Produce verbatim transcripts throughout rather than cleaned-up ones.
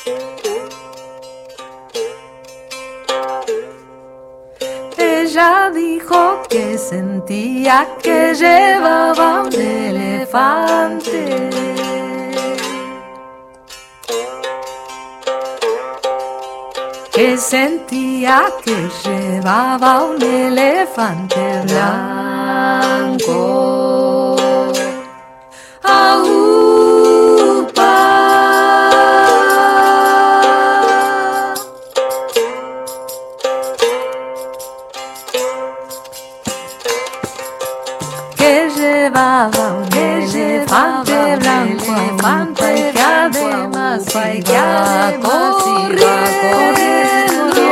Ella dijo que sentía que llevaba un elefante, que sentía que llevaba un elefante blanco. Aupa. Que llevaba un elefante blanco, elefante que además iba corriendo.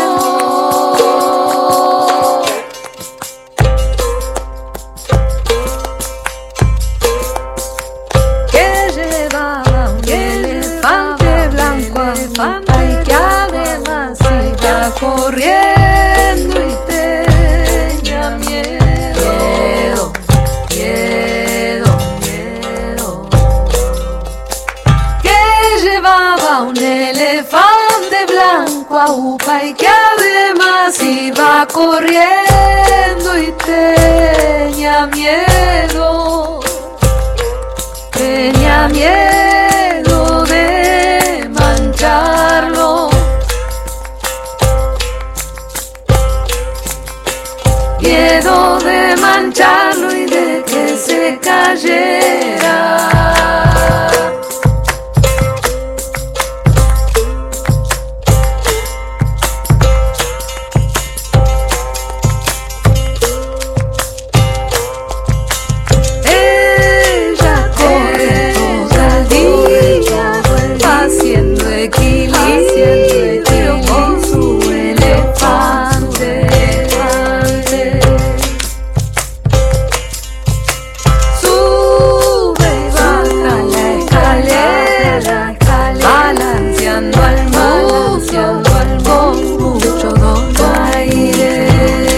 Que llevaba un elefante blanco, elefante que además iba corriendo y tenía miedo. Miedo, miedo, que llevaba un elefante blanco a upa y que además iba corriendo y tenía miedo, tenía miedo de mancharlo, miedo de mancharlo y de que se cayera. Ella corre todo el día haciendo equilibrio con su elefante. Balanceando al balanceando al con mucho donaire.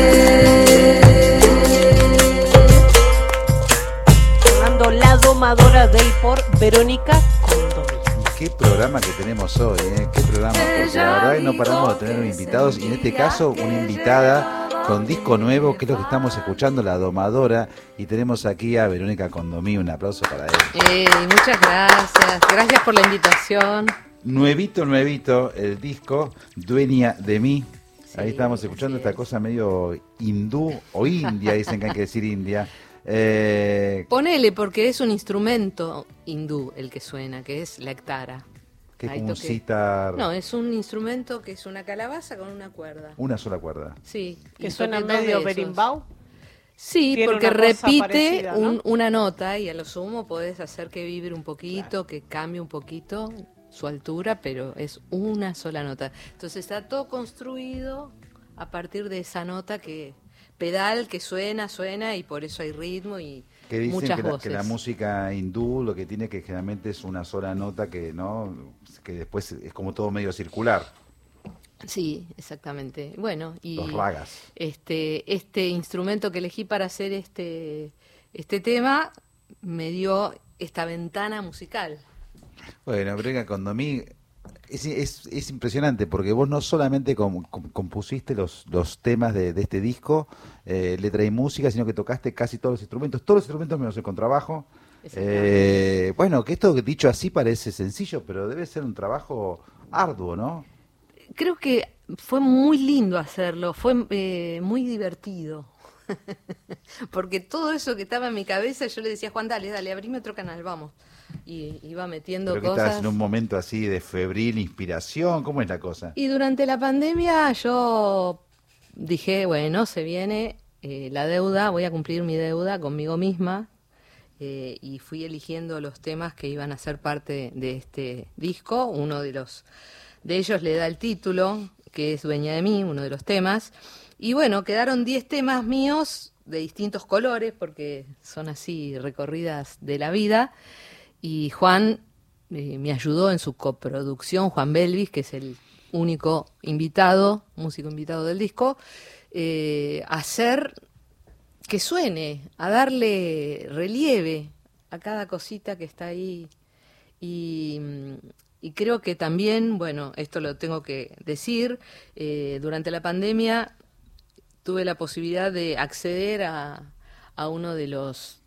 Sonando La Domadora del por Verónica Condomí. Qué programa que tenemos hoy, ¿eh? Qué programa, porque la verdad es que no paramos de tener invitados y en este caso una invitada con disco nuevo, que es lo que estamos escuchando, La Domadora, y tenemos aquí a Verónica Condomí. Un aplauso para ella. Eh, muchas gracias, gracias por la invitación. Nuevito, nuevito, el disco, Dueña de mí. Sí, Ahí estamos escuchando esta es. cosa medio hindú o india, dicen que hay que decir india. Eh, Ponele, porque es un instrumento hindú el que suena, que es la ektara. que es Ahí como un toqué. sitar, No, es un instrumento que es una calabaza con una cuerda. una sola cuerda. Sí. Que y suena toqué dos medio de esos. berimbau. Sí, Tiene porque una cosa repite parecida, ¿no? un- una nota y a lo sumo podés hacer que vibre un poquito, que cambie un poquito su altura, pero es una sola nota. Entonces está todo construido a partir de esa nota que pedal que suena, suena y por eso hay ritmo y Que dicen muchas que la, voces. que la música hindú lo que tiene que generalmente es una sola nota que no que después es como todo medio circular, Sí, exactamente. Bueno, y los ragas. este este instrumento que elegí para hacer este este tema me dio esta ventana musical. Bueno, Verónica Condomí, es, es, es impresionante porque vos no solamente com- com- compusiste los, los temas de, de este disco, eh, letra y música, sino que tocaste casi todos los instrumentos, todos los instrumentos menos el contrabajo. Eh, bueno, que esto dicho así parece sencillo, pero debe ser un trabajo arduo, ¿no? Creo que fue muy lindo hacerlo, fue eh, muy divertido. Porque todo eso que estaba en mi cabeza, yo le decía a Juan, dale, dale, abrime otro canal, vamos. Y iba metiendo Pero que estás cosas. en un momento así de febril inspiración, ¿cómo es la cosa? Y durante la pandemia yo dije, bueno, se viene eh, la deuda, voy a cumplir mi deuda conmigo misma. Eh, y fui eligiendo los temas que iban a ser parte de este disco. Uno de los de ellos le da el título, que es Dueña de mí, uno de los temas. Y bueno, quedaron diez temas míos de distintos colores, porque son así recorridas de la vida. Y Juan eh, me ayudó en su coproducción, Juan Belvis, que es el único invitado, músico invitado del disco, eh, a hacer que suene, a darle relieve a cada cosita que está ahí. Y, y creo que también, bueno, esto lo tengo que decir, eh, durante la pandemia tuve la posibilidad de acceder a, a uno de los,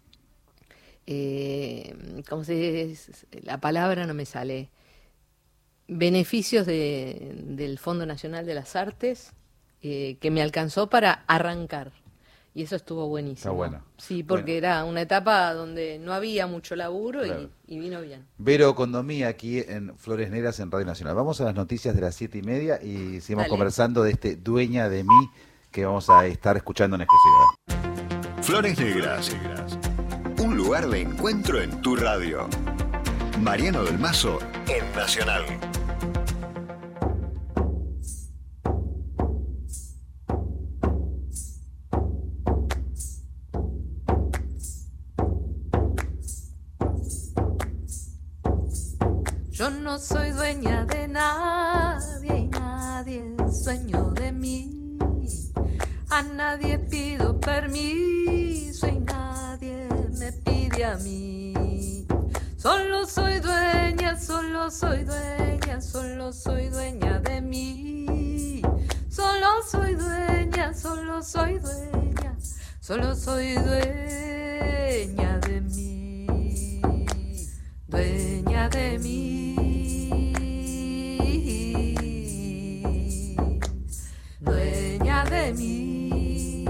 eh, ¿cómo se dice? La palabra no me sale, beneficios de, del Fondo Nacional de las Artes, eh, que me alcanzó para arrancar. Y eso estuvo buenísimo. Está bueno. Sí, porque Bueno. era una etapa donde no había mucho laburo, Claro. y, y vino bien. Vero Condomí aquí en Flores Negras en Radio Nacional. Vamos a las noticias de las siete y media y seguimos Dale. conversando de este Dueña de mí que vamos a estar escuchando en exclusiva. Flores Negras, un lugar de encuentro en tu radio. Mariano del Mazo en Nacional. Yo no soy dueña de nadie y nadie es dueño de mí. A nadie pido permiso y nadie me pide a mí. Solo soy dueña, solo soy dueña, solo soy dueña de mí. Solo soy dueña, solo soy dueña, solo soy dueña de mí. Dueña de mí. Dueña de mí.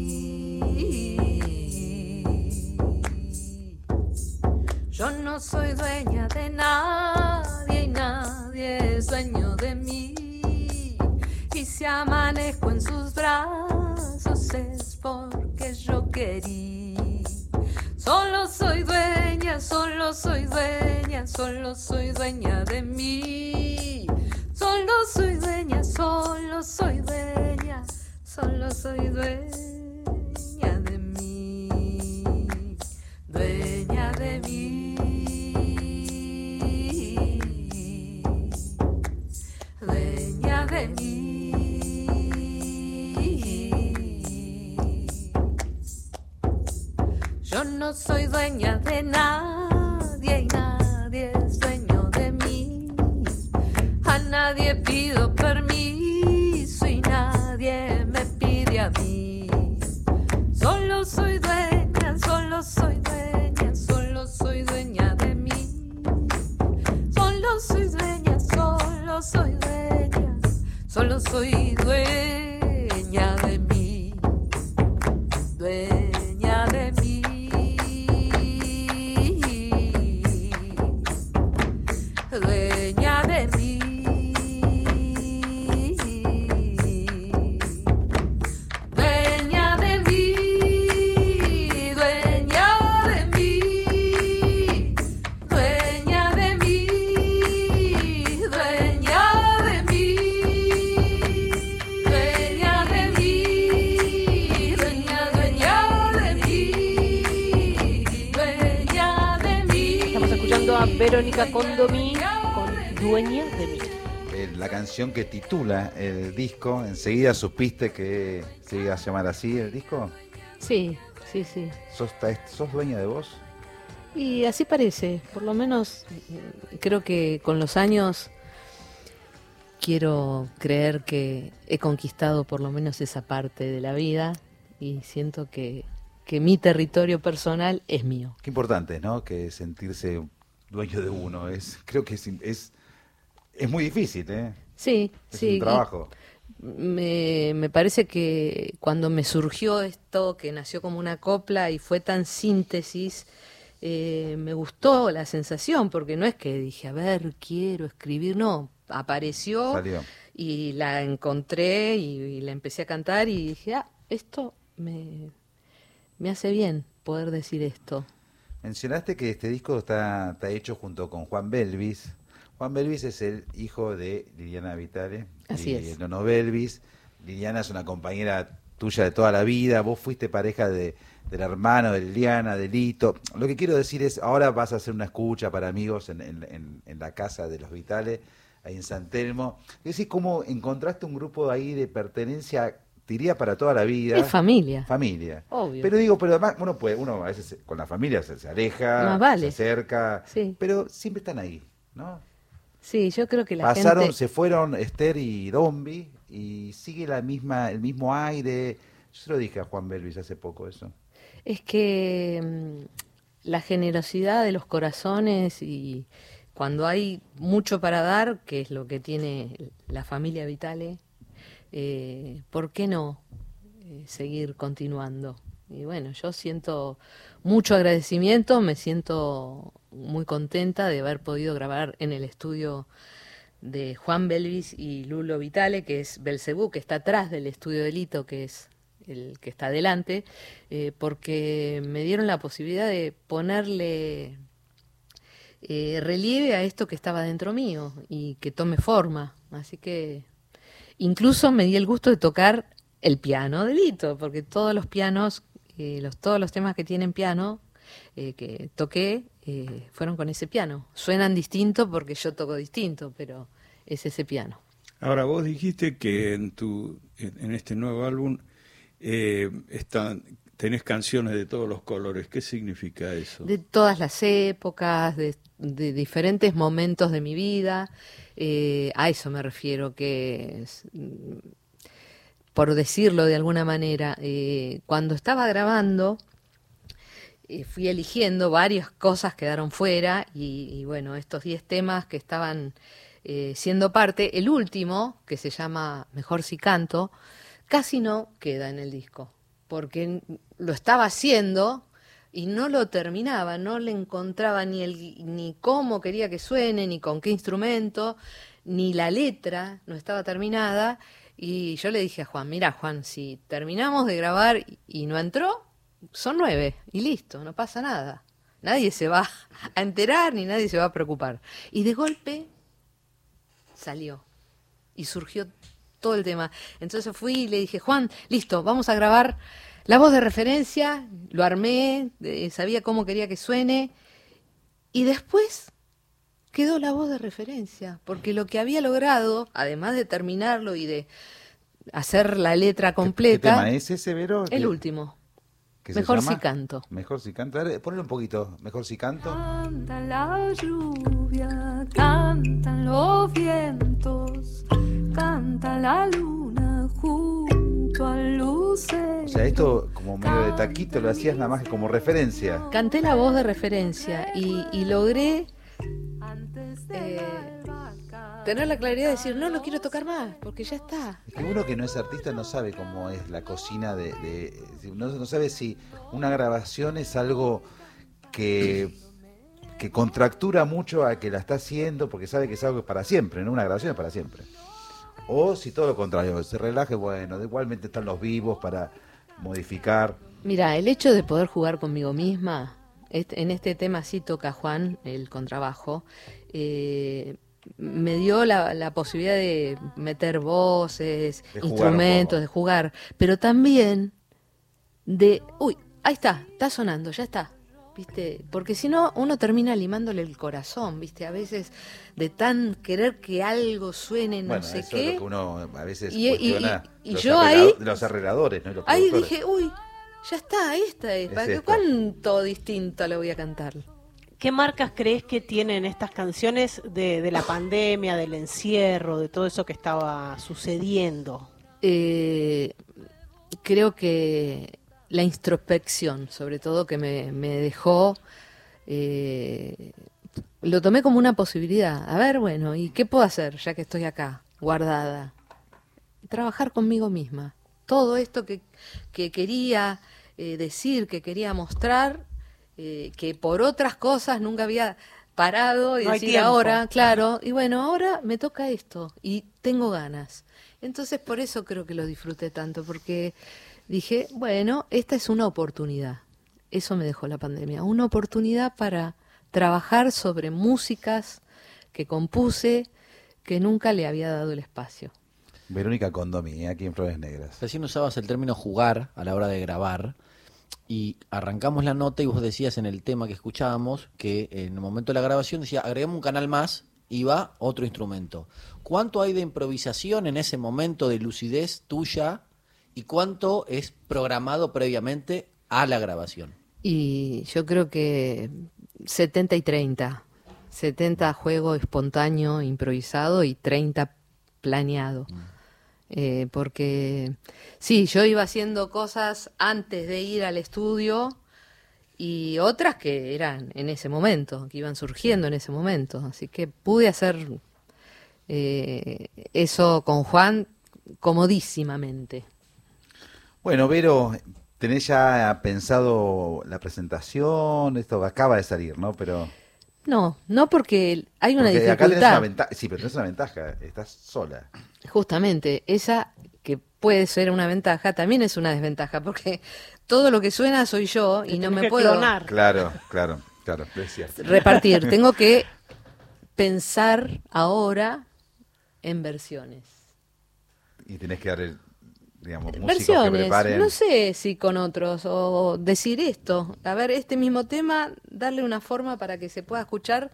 Yo no soy dueña de nadie y nadie es dueño de mí. Y si amanezco en sus brazos es porque yo querí. Solo soy dueña, solo soy dueña, solo soy dueña de mí. Solo soy dueña, solo soy dueña, solo soy dueña de mí. Dueña de mí. Dueña de mí. Yo no soy dueña de nadie y nadie es dueño de mí. A nadie pido permiso y nadie me pide a mí. Solo soy dueña, solo soy dueña, solo soy dueña de mí. Solo soy dueña, solo soy dueña, solo soy dueña de mí. Dueña de mí. Dueña de mí. Dueña de mí. Dueña de mí. Dueña de mí. Dueña de mí. Dueña de mí. Dueña, dueña de mí. Dueña de mí. Estamos escuchando a Verónica Condomí con Dueña de mí. Eh, La canción que titula el disco, ¿enseguida supiste que se iba a llamar así el disco? Sí, sí, sí. ¿Sos, ta- sos dueña de vos? Y así parece, por lo menos mm, creo que con los años quiero creer que he conquistado por lo menos esa parte de la vida y siento que, que mi territorio personal es mío. Qué importante, ¿no? Que sentirse dueño de uno. Es, creo que es, es, es muy difícil, ¿eh? Sí, Es sí. un y trabajo. Me, me parece que cuando me surgió esto, que nació como una copla y fue tan síntesis, eh, me gustó la sensación, porque no es que dije, a ver, quiero escribir, no, apareció Salió. y la encontré y, y la empecé a cantar y dije, ah, esto me, me hace bien poder decir esto. Mencionaste que este disco está, está hecho junto con Juan Belvis. Juan Belvis es el hijo de Liliana Vitale. Así y es. Nono Belvis. Liliana es una compañera tuya de toda la vida. Vos fuiste pareja de, del hermano de Liliana, de Lito. Lo que quiero decir es, ahora vas a hacer una escucha para amigos en, en, en, en la casa de los Vitale, ahí en San Telmo. Es decir, cómo encontraste un grupo ahí de pertenencia, diría, para toda la vida. Es familia. Familia. Obvio. Pero digo, pero además uno puede, uno a veces se- con la familia se, se aleja, Más vale. se acerca, Sí. pero siempre están ahí, ¿no? Sí, yo creo que la Pasaron, gente... se fueron Esther y Dombi y sigue la misma, el mismo aire. Yo se lo dije a Juan Belvis hace poco eso. Es que mm, la generosidad de los corazones y cuando hay mucho para dar, que es lo que tiene la familia Vitale, eh, ¿por qué no eh, seguir continuando? Y bueno, yo siento mucho agradecimiento, me siento muy contenta de haber podido grabar en el estudio de Juan Belvis y Lulo Vitale, que es Belcebú, que está atrás del estudio de Lito, que es el que está adelante, eh, porque me dieron la posibilidad de ponerle eh, relieve a esto que estaba dentro mío y que tome forma. Así que incluso me di el gusto de tocar el piano de Lito, porque todos los pianos, eh, los, todos los temas que tienen piano eh, que toqué eh, fueron con ese piano. Suenan distinto porque yo toco distinto, pero es ese piano. Ahora, vos dijiste que en tu en este nuevo álbum eh, están, tenés canciones de todos los colores. ¿Qué significa eso? De todas las épocas, de, de diferentes momentos de mi vida. Eh, a eso me refiero, que es, por decirlo de alguna manera, eh, cuando estaba grabando, eh, fui eligiendo, varias cosas quedaron fuera, y, y bueno, estos diez temas que estaban eh, siendo parte, el último, que se llama Mejor si canto, casi no queda en el disco, porque lo estaba haciendo y no lo terminaba, no le encontraba ni el ni cómo quería que suene, ni con qué instrumento, ni la letra no estaba terminada. Y yo le dije a Juan, mira Juan, si terminamos de grabar y no entró, son nueve y listo, no pasa nada. Nadie se va a enterar ni nadie se va a preocupar. Y de golpe salió y surgió todo el tema. Entonces fui y le dije, Juan, listo, vamos a grabar la voz de referencia, lo armé, eh, sabía cómo quería que suene, y después quedó la voz de referencia, porque lo que había logrado, además de terminarlo y de hacer la letra completa... ¿Qué, qué tema es ese, Vero? El ¿Qué, último. ¿qué se Mejor llama? si canto. Mejor si canto. A ver, ponle un poquito. Mejor si canto. Canta la lluvia, cantan los vientos, canta la luna junto al lucero. O sea, esto como medio de taquito lo hacías nada más que como referencia. Canté la voz de referencia y, y logré eh, tener la claridad de decir, no, no quiero tocar más, porque ya está. Es que uno que no es artista no sabe cómo es la cocina de... de no, no sabe si una grabación es algo que, que contractura mucho a que la está haciendo, porque sabe que es algo para siempre, ¿no? Una grabación es para siempre. O si todo lo contrario, se relaje, bueno, igualmente están los vivos para modificar. Mira, el hecho de poder jugar conmigo misma, este, en este tema sí toca Juan, el contrabajo, eh, me dio la, la posibilidad de meter voces, De jugar instrumentos, un de jugar, pero también de, uy, ahí está, está sonando, ya está. ¿Viste? Porque si no, uno termina limándole el corazón, ¿viste? A veces, de tan querer que algo suene, no Bueno, sé eso qué. es lo que uno a veces Y- y- cuestiona y- y los, yo arregla- ahí- los arregladores, ¿no? Y los Ahí productores. dije, uy, ya está, esta es. Es ¿Para qué- esta. ¿Cuánto distinto le voy a cantar? ¿Qué marcas crees que tienen estas canciones de, de la pandemia, del encierro, de todo eso que estaba sucediendo? Eh, creo que la introspección, sobre todo, que me, me dejó, eh, lo tomé como una posibilidad. A ver, bueno, ¿y qué puedo hacer ya que estoy acá, guardada? Trabajar conmigo misma. Todo esto que, que quería eh, decir, que quería mostrar, eh, que por otras cosas nunca había parado y No hay decir tiempo. ahora, claro, y bueno, ahora me toca esto y tengo ganas. Entonces por eso creo que lo disfruté tanto, porque dije, bueno, esta es una oportunidad. Eso me dejó la pandemia, una oportunidad para trabajar sobre músicas que compuse que nunca le había dado el espacio. Verónica Condomí, aquí en Flores Negras. Recién usabas el término jugar a la hora de grabar y arrancamos la nota y vos decías en el tema que escuchábamos que en el momento de la grabación decía agregamos un canal más y va otro instrumento. ¿Cuánto hay de improvisación en ese momento de lucidez tuya y cuánto es programado previamente a la grabación? Y yo creo que setenta y treinta. setenta juego espontáneo, improvisado y treinta planeado. Mm. Eh, porque sí, yo iba haciendo cosas antes de ir al estudio y otras que eran en ese momento, que iban surgiendo en ese momento. Así que pude hacer eh, eso con Juan comodísimamente. Bueno, Vero, ¿tenés ya pensado la presentación? Esto acaba de salir, ¿no? Pero no, no porque hay una porque dificultad. Acá tenés una ventaja, sí, pero tenés una ventaja, estás sola. Justamente, esa que puede ser una ventaja, también es una desventaja, porque todo lo que suena soy yo y no me puedo clonar. Claro, claro, claro, es cierto. Repartir. Tengo que pensar ahora en versiones. Y tenés que dar, el, digamos, músicos Versiones, que preparen. no sé si con otros, o decir esto, a ver, este mismo tema, darle una forma para que se pueda escuchar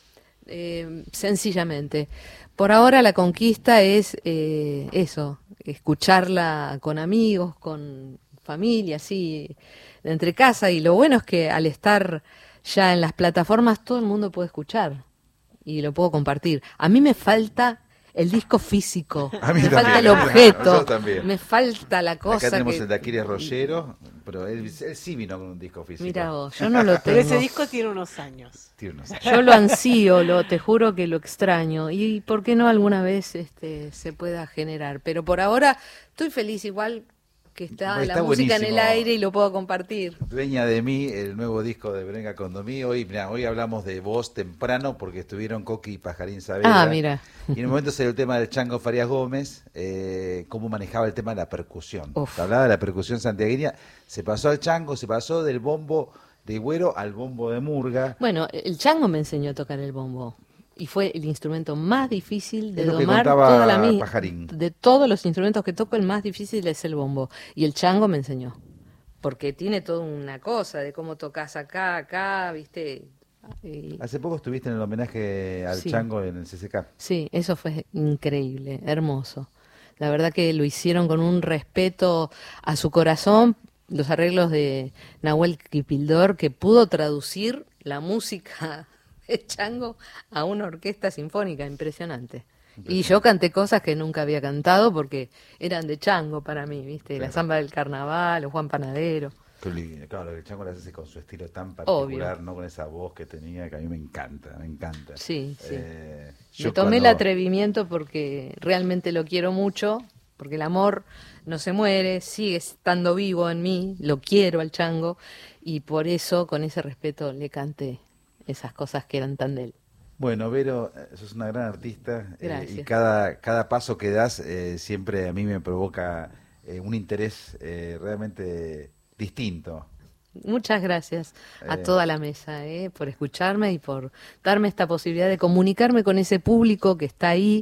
eh, sencillamente. Por ahora la conquista es eh, eso, escucharla con amigos, con familia, así, entre casa, y lo bueno es que al estar ya en las plataformas todo el mundo puede escuchar y lo puedo compartir. A mí me falta el disco físico, A mí me también, falta el yo objeto, también. me falta la cosa. Acá tenemos que... el de Aquiles Rollero, pero él, él sí vino con un disco físico. Mira vos, yo no lo tengo. Pero ese disco tiene unos años. Tiene unos años. Yo lo ansío, lo, te juro que lo extraño. Y por qué no alguna vez este, se pueda generar. Pero por ahora estoy feliz igual que está, Está la música en el buenísimo. aire y lo puedo compartir. Dueña de mí, el nuevo disco de Brenga Condomí. Hoy, mirá, hoy hablamos de voz temprano porque estuvieron Coqui y Pajarín Saavedra. Ah, mira. Y en un momento salió el tema del Chango Farías Gómez, eh, cómo manejaba el tema de la percusión. Uf. Hablaba de la percusión santiagueña, se pasó al Chango, se pasó del bombo de Güero al bombo de Murga. Bueno, el chango me enseñó a tocar el bombo. Y fue el instrumento más difícil de Es lo que domar contaba toda la mi- Pajarín. De todos los instrumentos que toco, el más difícil es el bombo. Y el chango me enseñó. Porque tiene toda una cosa de cómo tocas acá, acá, ¿viste? Y- Hace poco estuviste en el homenaje al Sí. Chango en el C C K. Sí, eso fue increíble, hermoso. La verdad que lo hicieron con un respeto a su corazón, los arreglos de Nahuel Kipildor, que pudo traducir la música de Chango a una orquesta sinfónica, impresionante. Y yo canté cosas que nunca había cantado porque eran de Chango para mí, ¿viste? La Claro. Zamba del Carnaval, o Juan Panadero. Qué lindo. Claro, el Chango lo hace con su estilo tan particular, Obvio. ¿no? Con esa voz que tenía, que a mí me encanta, me encanta. Sí, sí. Eh, Me yo tomé el cuando- atrevimiento porque realmente lo quiero mucho, porque el amor no se muere, sigue estando vivo en mí, lo quiero al Chango, y por eso, con ese respeto, le canté esas cosas que eran tan de él. Bueno, Vero, eh, sos una gran artista eh, Gracias. y cada, cada paso que das eh, siempre a mí me provoca eh, un interés eh, realmente distinto. Muchas gracias a Eh. toda la mesa eh, por escucharme y por darme esta posibilidad de comunicarme con ese público que está ahí,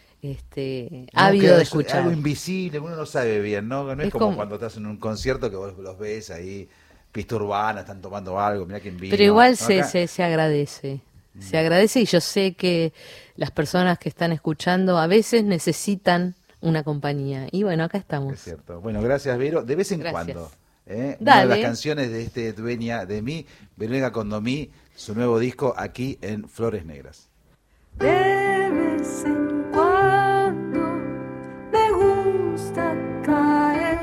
este, No, ávido que de es escuchar. algo invisible, uno no sabe bien, ¿no? No es, Es como, como- cuando estás en un concierto que vos los ves ahí, pista urbana, están tomando algo, mirá quién vino. Pero igual No, se, acá- se, se agradece, se agradece y yo sé que las personas que están escuchando a veces necesitan una compañía. Y bueno, acá Es estamos. cierto. Bueno, gracias, Vero. De vez en Gracias. cuando. ¿eh? Una de Dale. las canciones de este Dueña de mí, Verónica Condomí, su nuevo disco aquí en Flores Negras. De vez en cuando me gusta caer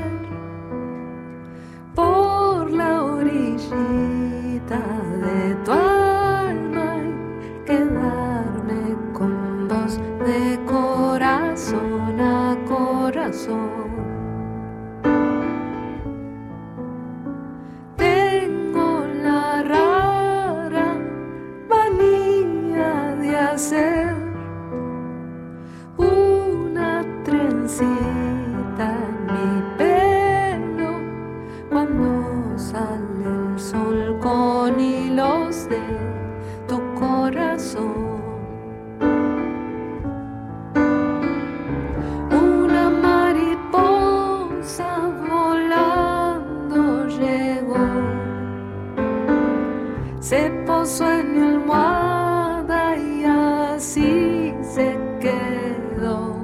por la orillita de tu alma y quedarme con vos de corazón a corazón. Tengo la rara manía de hacer una trencita en mi pelo cuando sale el sol con hilos de tu corazón. Una mariposa volando llegó, se posó en mi almohada y así se quedó.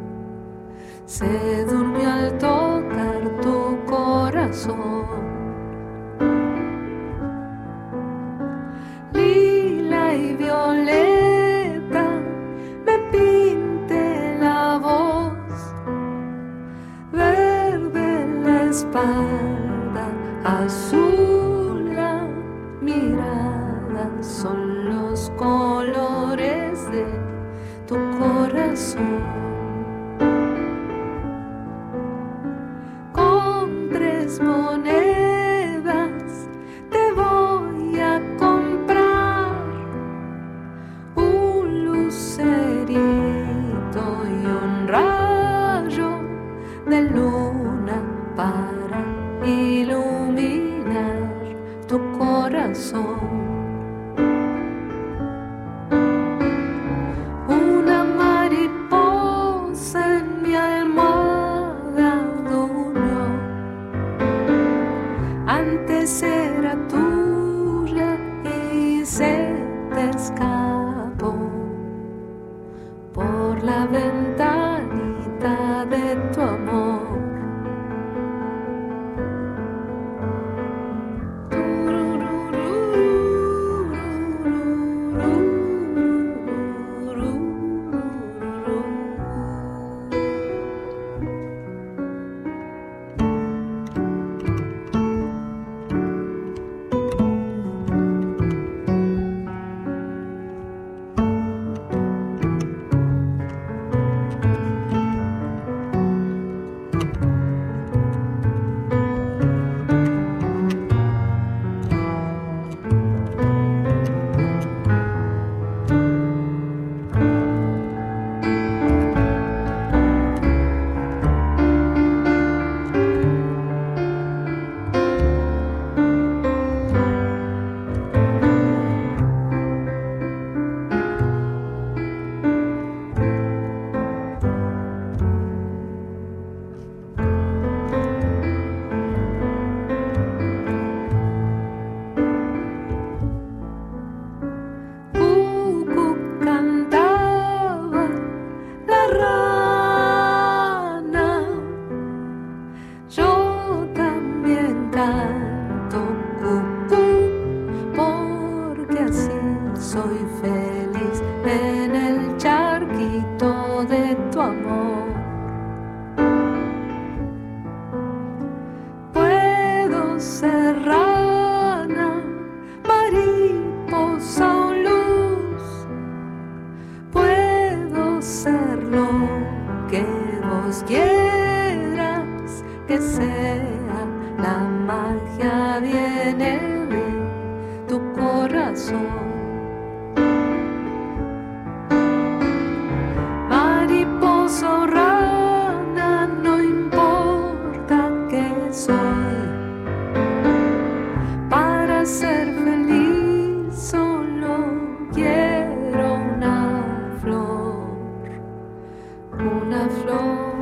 Se durmió al tocar tu corazón. Lila y violeta azul la mirada, son los colores de tu corazón. Con tres monedas te voy a comprar un lucerito y un rayo de luna para iluminar tu corazón. Una mariposa en mi almohada durmió, antes era tuya y se te escapó por la ventanita de tu amor. Una flor